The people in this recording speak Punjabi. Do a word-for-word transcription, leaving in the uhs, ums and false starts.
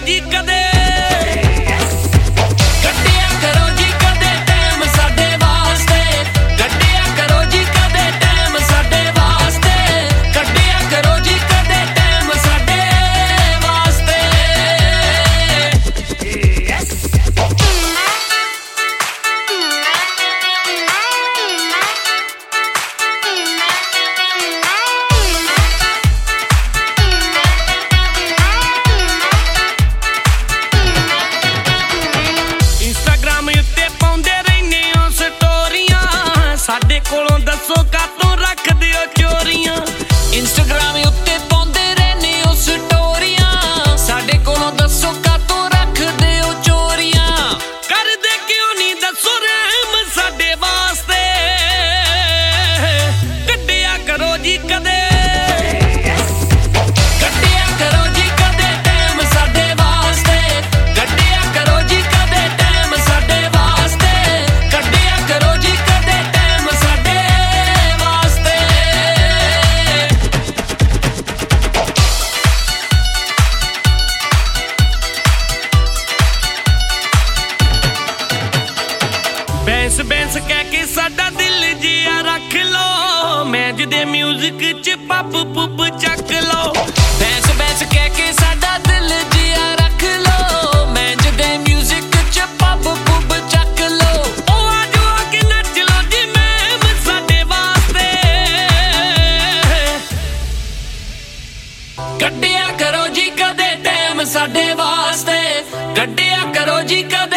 ਜੀ ਕਦੇ ਕੱਢਿਆ ਕਰੋ ਜੀ ਕਦੇ ਟਾਈਮ ਸਾਡੇ ਵਾਸਤੇ ਕੱਢਿਆ ਕਰੋ ਜੀ ਕਦੇ ਟਾਈਮ ਸਾਡੇ ਵਾਸਤੇ ਕੱਢਿਆ ਕਰੋ ਜੀ ਕਦੇ ਟਾਈਮ ਸਾਡੇ ਵਾਸਤੇ ਸਾਡੇ ਕੋਲੋਂ ਦੱਸੋ ਕਾਤੋਂ ਰੱਖਦੇ ਹੋ ਚੋਰੀਆਂ ਇੰਸਟਾਗ੍ਰਾਮ ਉੱਤੇ ਪਾਉਂਦੇ ਰਹਿੰਦੇ ਹੋ ਸਟੋਰੀਆਂ ਸਾਡੇ ਕੋਲੋਂ ਦੱਸੋ ਕਾਤੋਂ ਰੱਖਦੇ ਹੋ ਚੋਰੀਆਂ ਕਰਦੇ ਕਿਉਂ ਨਹੀਂ ਦੱਸੋ ਰਹਿਮ ਸਾਡੇ ਵਾਸਤੇ ਕੱਢਿਆ ਕਰੋ ਜੀ ਕਦੇ ਬੈਂਸ ਬੈਂਸ ਕਹਿ ਕੇ ਸਾਡਾ ਦਿਲ ਜਿਆ ਰੱਖ ਲੋ ਮੈਚ ਦੇ ਮਿਊਜ਼ਿਕ ਚ ਪੱਪ ਪੁੱਪ ਚੱਕ ਲੋ ਬੈਂਸ ਬੈਂਸ ਕਹਿ ਕੇ ਸਾਡਾ ਦਿਲ ਜਿਆ ਰੱਖ ਲੋ ਮੈਚ ਦੇ ਮਿਊਜ਼ਿਕ ਚ ਪੱਪ ਪੁੱਪ ਚੱਕ ਲੋ ਉਹ ਆਜੋ ਆ ਕੇ ਨੱਚ ਲੋ ਜੀ ਮੈਮ ਸਾਡੇ ਵਾਸਤੇ ਕੱਢਿਆ ਕਰੋ ਜੀ ਕਦੇ ਟਾਈਮ ਸਾਡੇ ਵਾਸਤੇ ਕੱਢਿਆ ਕਰੋ ਜੀ ਕਦੇ